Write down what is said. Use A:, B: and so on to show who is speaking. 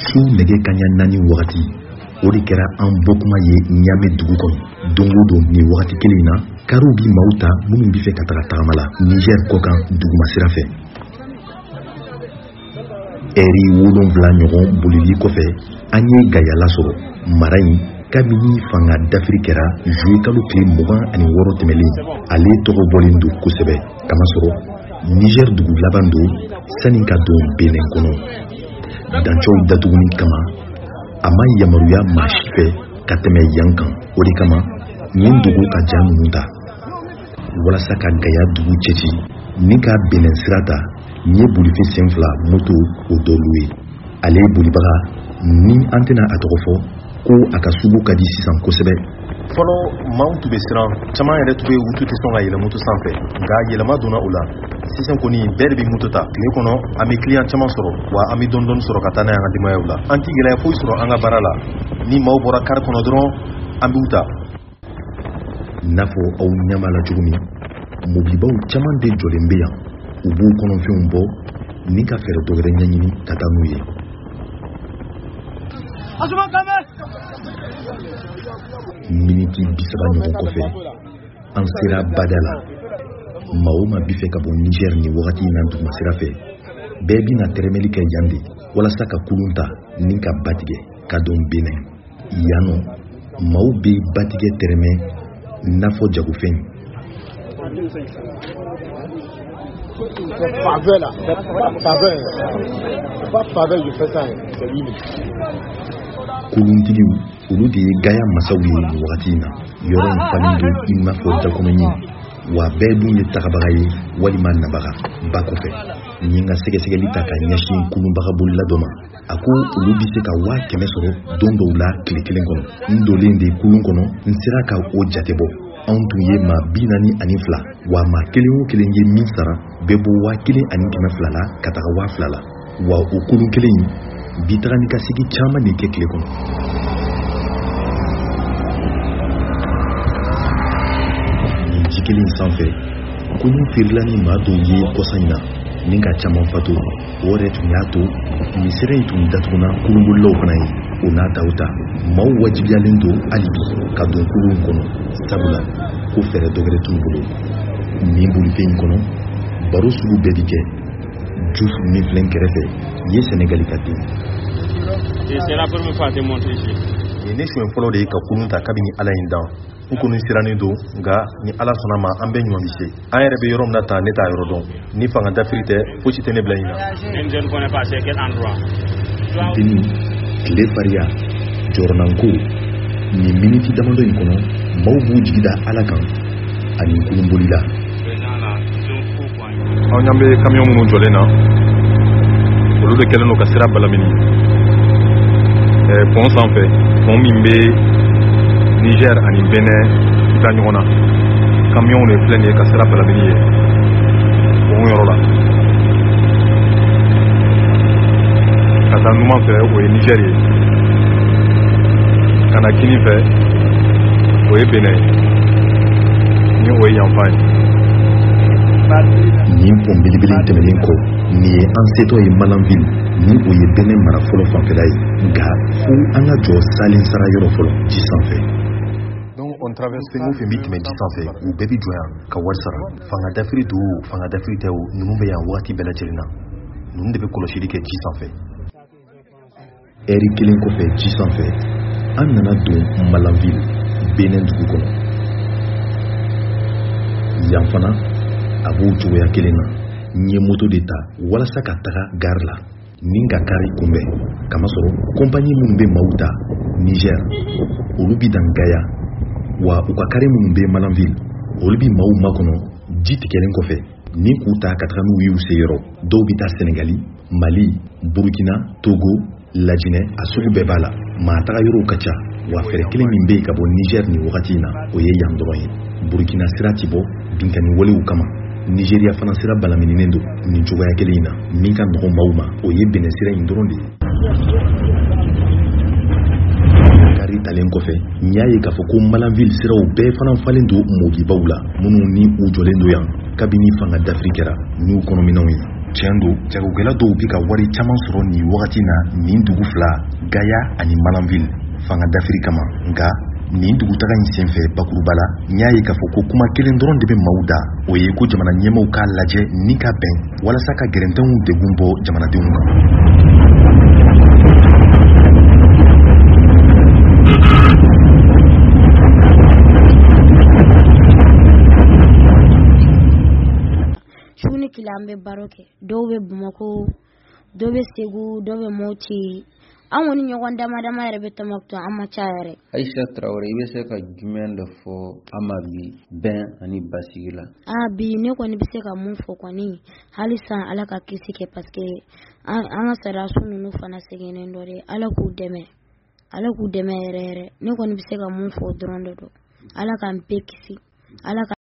A: su nege kaɲa 4 wagati o de kɛra an bɔkuma ye Ɲame dugu kɔnɔ. Don o don ni wagati kelen na kariw bi maaw ta minnu bi fɛ ka taga tagama la Niger kɔkan duguma sira fɛ. Eri 7 ɲɔgɔn bolili kɔfɛ an ye gayala sɔrɔ. Mara in kabini fanga dafiri kɛra juillet kalo tile 26 tɛmɛlen ale tɔgɔ bɔlen don kosɛbɛ kamasɔrɔ Niger dugu laban don sani ka don Benin kɔnɔ. Dancɛw datuguni kama a ma yamaruya maa si fɛ ka tɛmɛ yan kan. O de kama nin dugu ka jan ninnu ta walasa ka gaya dugu cɛci ni ka Benin sira ta n ye bolifɛn sen 2 moto o dɔlu ye. Ale bolibaga ni an tɛna a tɔgɔ fɔ ko a ka sugu ka di sisan kosɛbɛ.
B: Fɔlɔ maaw tun bɛ siran caman yɛrɛ tun bɛ u tun tɛ sɔn ka yɛlɛ moto sanfɛ nka yɛlɛma donna o la. Sisan kɔni bɛɛ de bɛ moto ta. Tile kɔnɔ an bɛ client caman sɔrɔ wa an bɛ dɔɔni sɔrɔ ka taa n'a ye an ka denbayaw la. An tɛ gɛlɛya foyi sɔrɔ an ka baara la. Ni maaw bɔra kari kɔnɔ dɔrɔn an b'u ta.
A: N'a fɔ aw ɲɛma la cogo min mobilibaw caman de jɔlen bɛ yan. U b'u kɔnɔfɛnw bɔ ni ka fɛɛrɛ dɔ wɛrɛ ɲɛɲini ka taa n'u ye. Miniti 30 ɲɔgɔn kɔfɛ an sera Bada la. Maa o maa bi fɛ ka bɔ Niger ni wagati in na duguma sira fɛ bɛɛ bina tɛrɛmɛli kɛ yan de walasa ka kulun ta ni ka batigɛ ka don Benin. Yan nɔ maaw bɛ batigɛ tɛrɛmɛ n'a fɔ jagofɛn. Kuluntigiw olu de ye gaya masaw ye ni wagati in na. Yɔrɔ in falen don i n'a fɔ dakɔnɔɲi wa bɛɛ dun ye tagabaga ye walima nabaga. Ba kɔfɛ ni n ka sɛgɛsɛgɛli ta ka ɲɛsin kulunbaga bolila dɔ ma a ko olu bi se ka 100 sɔrɔ don dɔw la tile kelen kɔnɔ. N dolen de kulun kɔnɔ n sera ka o jate bɔ. Anw tun ye maa 42 wa maa kelen o kelen ye min sara bɛɛ bɔ 1200 la ka taga 2000 la. Wa o kulun kelen in bi taga ni ka segi caman de kɛ tile kɔnɔ. Nin ji kelen sanfɛ kɔɲɔ feerela ni maa dɔw ye kɔsa in na ni ka caman fatu. O yɛrɛ tun y'a to nin sira in tun datuguna kulunbolilaw fana ye. O n'a taw ta maaw wajibiyalen don hali bi ka don kulun kɔnɔ sabula ko fɛɛrɛ dɔ wɛrɛ t'u bolo. Nin bolifɛn in kɔnɔ baro sugu bɛɛ bi kɛ. Juf min filɛ kɛrɛfɛ ye Senegali ka den.
C: C'est la première fois que je monte ici.
B: Ni ne suɲɛ fɔlɔ de ye ka kulun ta kabini Ala in dan. N kɔni sirannen don nka ni Ala sɔnna ma an bɛ ɲɔgɔn bise. An yɛrɛ bɛ yɔrɔ min na tan ne t'a yɔrɔ dɔn. Ni fanga dafiri tɛ fosi tɛ ne bila ɲin na.
C: Je ne connais pas c'est quel endroit.
A: Deni, tile fariya, jɔrɔnanko nin miniti damadɔ in kɔnɔ maaw b'u jigi da Ala kan ani kulunboli la.
B: An ɲan bɛ kamiyon minnu jɔlen na olu de kɛlen don ka sira balamini. Pont sanfɛ pont min bɛ Niger ani Benin ta ɲɔgɔn na. Kamiyon de filɛ nin ye ka sira balamini ye pont yɔrɔ la. Ka taa numan fɛ o ye Niger ye. Ka na kini fɛ o ye Benin ni o ye yanfan ye.
A: Nin pont belebele tɛmɛnen kɔ nin ye an setɔ ye Malanville ni o ye Benin mara fɔlɔ fanfɛla ye nka fo an ka jɔ salen sara yɔrɔ fɔlɔ ji sanfɛ.
B: Donc on traverse fɛn o fɛn bi tɛmɛ ji sanfɛ u bɛɛ bi jɔ yan ka wari sara. Fanga dafiri don o fanga dafiri tɛ o ninnu bɛ yan waati bɛɛ lajɛlen na. Ninnu de bɛ kɔlɔsili kɛ ji sanfɛ.
A: Ɛri kelen kɔfɛ ji sanfɛ an nana don Malanville Benin dugu kɔnɔ. Yan fana a b'o cogoya kelen na. N ye moto de ta walasa ka taga gare la ni ka kari kunbɛn kamasɔrɔ compagnie minnu bɛ maaw ta Niger olu bi dan Gaya wa u ka kari minnu bɛ Malanville olu bi maaw makɔnɔ ji tigɛlen kɔfɛ ni k'u ta ka taga n'u ye u se yɔrɔ. Dɔw bi taa Senegali, Mali, Burkina, Togo, Lajinɛ a sugu bɛɛ b'a la. Maa taga yɔrɔw ka ca wa fɛɛrɛ kelen min bɛ yen ka bɔ Niger ni wagati in na o ye yan dɔrɔn ye. Burkina sira ti bɔ binkani walew kama. Nigeria fana sira balamininen don nin cogoya kelen in na min ka nɔgɔ maaw ma o ye Benin sira in dɔrɔn de ye. Kari talen kɔfɛ n y'a ye k'a fɔ ko Malanville siraw bɛɛ fana falen don mobilibaw la minnu ni u jɔlen don yan kabini fanga dafiri kɛra n'u kɔnɔminɛnw ye. tiɲɛ don jagokɛla dɔw bi ka wari caman sɔrɔ nin wagati na nin dugu fila Gaya ani Malanville fanga dafiri kama. Nka nin dugutaga in senfɛ bakuruba la n y'a ye k'a fɔ ko kuma kelen dɔrɔn de bɛ maaw da, o ye ko jamana ɲɛmaaw k'a lajɛ ni ka bɛn walasa ka gɛrɛntɛnw degun bɔ jamanadenw kan.
D: Shuni kila an bɛ baro kɛ, dɔw bɛ Bamako, dɔw bɛ Segu, dɔw bɛ Moti. An kɔni ɲɔgɔn dama yɛrɛ bɛ Tɔnbukutu, an ma ca yɛrɛ.
E: Aisha Traoré, i bɛ se ka jumɛn dɔ fɔ an ma bi bɛn ani basigi la?
D: Bi ne kɔni bɛ se ka mun fɔ kɔni, hali san Ala ka kisi kɛ parce que an ka sariyaso ninnu fana sɛgɛnnen dɔ de, Ala k'u dɛmɛ yɛrɛ yɛrɛ. Ne kɔni bɛ se ka mun fɔ dɔrɔn de don, Ala k'an bɛɛ kisi, Ala ka